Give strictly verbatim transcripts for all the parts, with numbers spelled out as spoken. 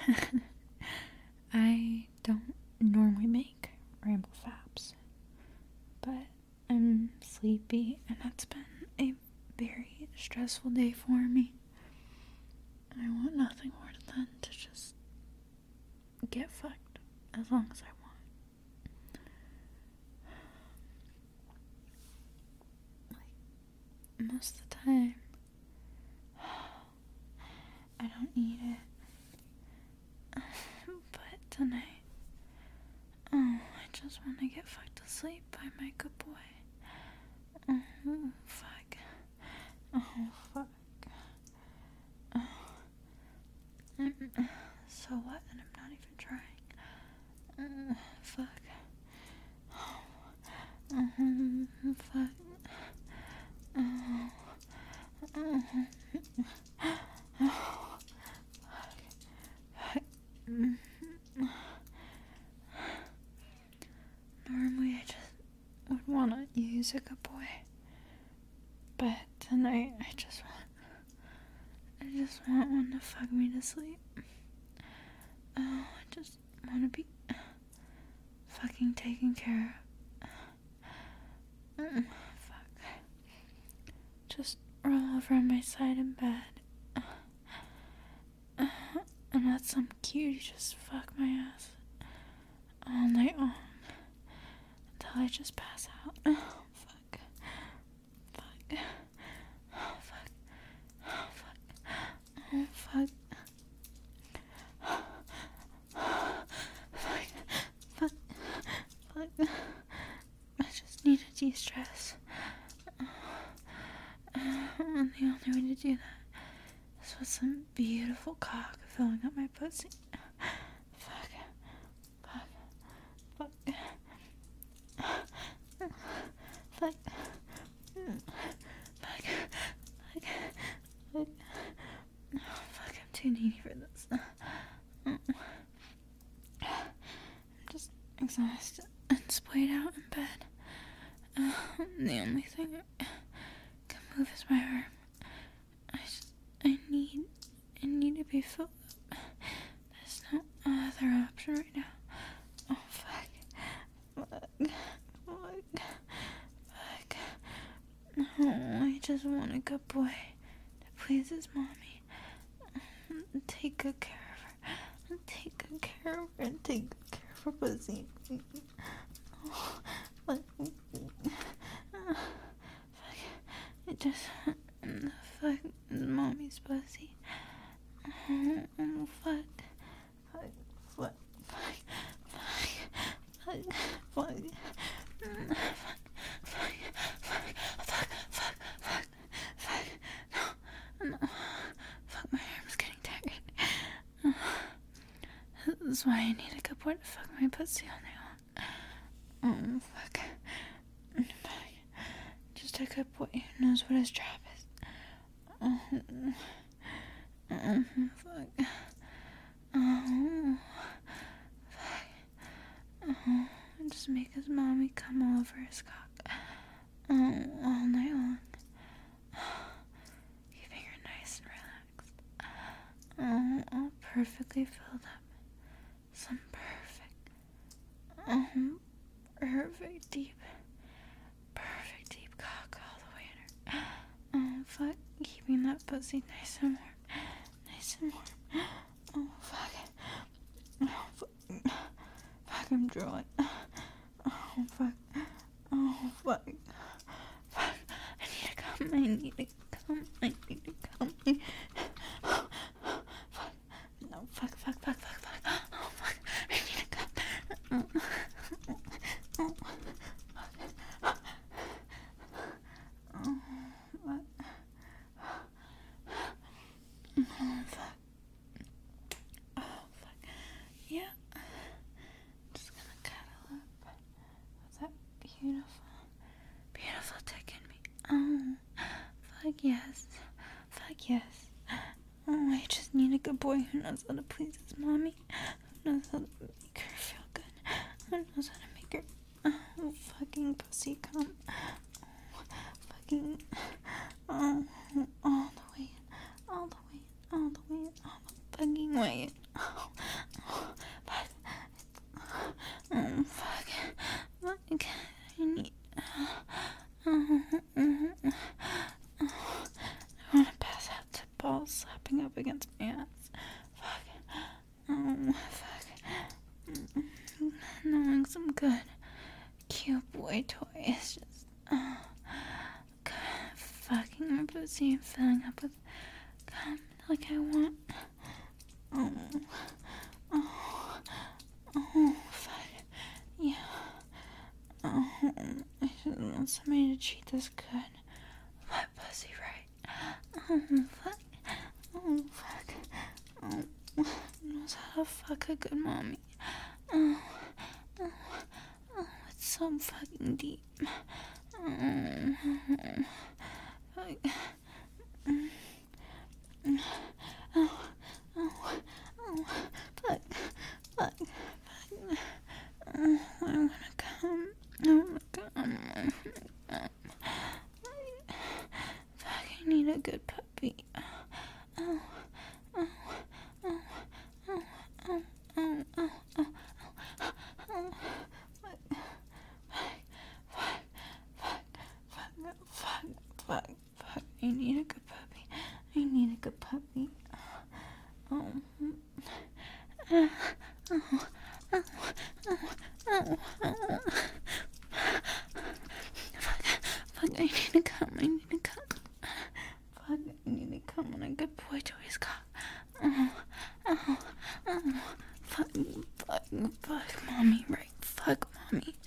I don't normally make ramble faps, but I'm sleepy and it's been a very stressful day for me. I want nothing more than to just get fucked as long as I want. Like, most of the time, I don't need it. But tonight, oh, I just want to get fucked to sleep by my good boy. Oh, fuck. Oh, fuck. Oh. So what? And I'm not even trying. Uh, fuck. Oh. Oh, fuck. Oh. Oh. Oh. Fuck. Fuck. Normally I just would want to use a good boy. But tonight I just want I just want one to fuck me to sleep. Oh, I just want to be fucking taken care of. Mm, fuck. Just roll over on my side in bed. Uh, and let some cutie just fuck my ass all night long until I just pass out. Oh, fuck. Fuck. Oh, fuck. Oh, fuck. Oh, fuck. Fuck. Fuck. Fuck. I just need to de-stress. And the only way to do that is with some beautiful cock filling up my pussy. Fuck. Fuck. Fuck. Fuck. Fuck. Fuck. Fuck. Oh, fuck, I'm too needy for this. I'm just exhausted and splayed out in bed. Uh, the only thing I can move is my arm. I just, I need, I need to be filled up. There's no other option right now. Oh, fuck. Fuck. Fuck. Fuck. Oh, I just want a good boy to please his mommy. Take good care of her. Take good care of her. Take good care of her pussy. Oh, fuck. Fuck. I just want to fuck mommy's pussy. Oh, oh, fuck. Fuck. Fuck. Fuck. Fuck. Fuck. Fuck. Fuck. Fuck. Fuck. Fuck. Fuck. Fuck. Fuck. No. No. Fuck, my arm's getting tired. This is why I need a good boy to fuck my pussy all night long. Oh, fuck. Fuck. Just a good boy who knows what his job is. Oh. Oh, fuck. Oh. Fuck. Oh. Just make his mommy come all over his cock. Oh, all night long. Keeping her nice and relaxed. Oh, all perfectly filled up. Some perfect. Oh, perfect deep. Perfect deep cock all the way in her. Oh, fuck. Keeping that pussy nice and warm. Nice and warm. Oh, fuck. Oh, fuck. Fuck, I'm drooling. Oh, fuck. Oh, fuck. Fuck. I need to come. I need to come. I need to come. Oh, fuck. No, fuck, fuck, fuck, fuck, fuck. Oh, fuck. I need to come. Oh, oh, fuck. Oh, what? Oh, fuck. Oh, fuck. Yeah. Just gonna cuddle up. What's that beautiful, beautiful dick in me? Oh, fuck yes. Fuck yes. Oh, I just need a good boy who knows how to please his mommy. Who knows how to make her feel good. Who knows how to make her, oh, fucking pussy come. Oh, fucking, oh, all the way in, all the way in, all the way in, all the fucking way in. Oh, oh, but, oh, fuck. Like, I need, oh, oh, oh, oh. I want to pass out to balls slapping up against my ass. Fuck. Oh, fuck. Knowing some good, cute boy toy is just, oh, God, fucking my pussy and filling up with cum like I want. Oh, oh, oh, fuck. Yeah. Oh, I just want somebody to treat this good. My pussy right. Oh, fuck. Oh, fuck. Oh, knows how to fuck a good mommy. Oh, oh, oh, it's so fucking deep. Oh, fuck. Oh, oh, oh, fuck, fuck, fuck. Oh, I wanna come. I wanna come. Fuck, I need a good puppy. Oh, oh, oh, oh, oh, oh, oh, oh, oh, fuck, fuck, fuck, fuck, fuck, fuck, fuck. I need a good puppy. I need a good puppy. Oh, oh, oh, oh, oh, oh, oh. Fuck, fuck, I need to come, I need to come. Fuck, I need to come on a good boy toy's cock. Oh, oh, oh, fuck, fuck, fuck, mommy, right, fuck, mommy.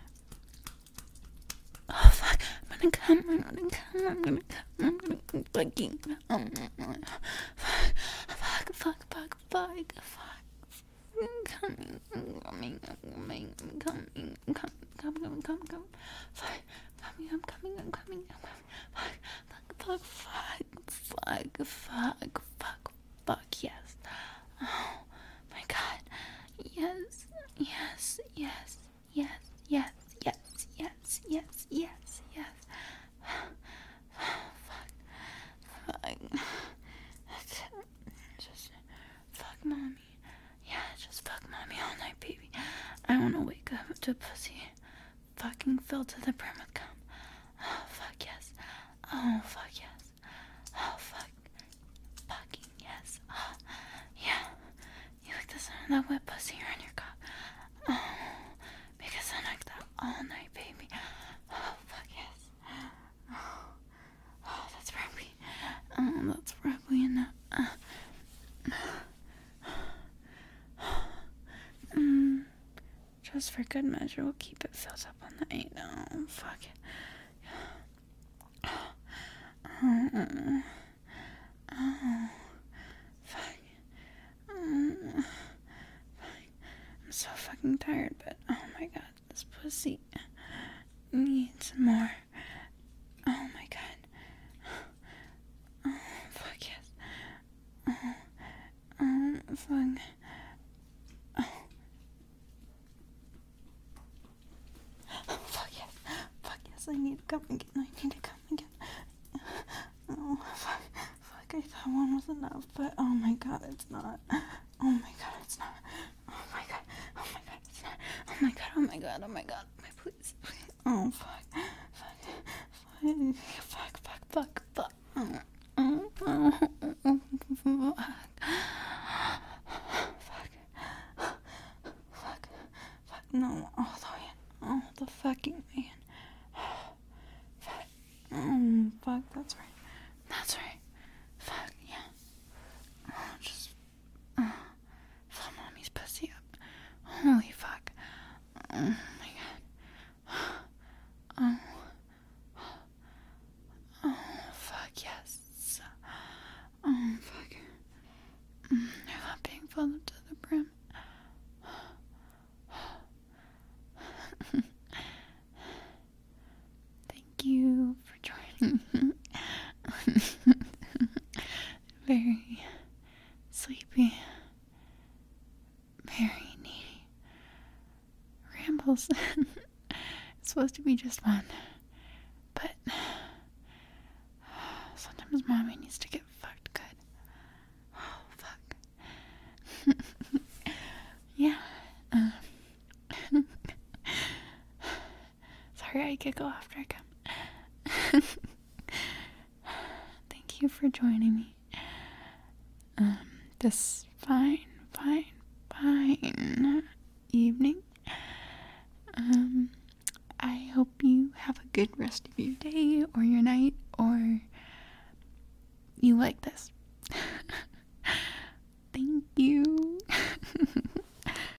Oh, fuck, I'm gonna come, I'm gonna come, I'm gonna come, I'm gonna come, fucking, um, fuck, fuck, fuck, fuck, fuck, fuck. I'm coming, I'm coming, I'm coming, I'm coming, I'm coming, come, come, come, come, fuck, coming, I'm coming, I'm coming, I'm coming, fuck, fuck, fuck, fuck, fuck, fuck, fuck, yes, oh, my God, yes, yes, yes, yes, yes, yes, yes, yes, yes, yes, fuck, fuck, just, fuck, mommy. Yeah, just fuck mommy all night, baby. I wanna wake up to pussy fucking filled to the brim with cum. Oh, fuck yes. Oh, fuck yes. Oh, fuck. Fucking yes. Oh, yeah. You like the sound of that wet pussy around your cock? Oh, because I like that all night, baby. Oh, fuck yes. Oh, oh that's rugby. Oh, that's rugby enough. Uh, Mm, just for good measure, we'll keep it filled up all night. Oh, fuck it. Oh, oh, fuck. Oh, fuck. I'm so fucking tired, but oh my God, this pussy needs more. Oh my God. Oh, fuck yes. Oh, oh, fuck. I need to come again. I need to come again. Oh, fuck. Fuck, I thought one was enough, but oh my God, it's not. Oh my God, it's not. Oh my God. Oh my God, it's not. Oh my God, oh my God, oh my God. Please. Oh, fuck. Fuck. Fuck, fuck, fuck, fuck. Oh, oh, oh, oh, fuck. Fuck. Fuck. Fuck. No, all the way in. All the fucking way in. Oh, fuck, that's right. That's right. Fuck, yeah. Oh, just, oh, fill mommy's pussy up. Holy fuck. Oh, my God. Oh. Oh, fuck, yes. Oh, fuck. I love being filled up to the brim. Thank you for joining me. Very sleepy, very needy rambles. It's supposed to be just one, but sometimes mommy needs to get fucked good. Oh, fuck. Yeah. Um, sorry, I giggle after I come. Thank you for joining me. Um, this fine, fine, fine evening. Um, I hope you have a good rest of your day or your night, or you like this.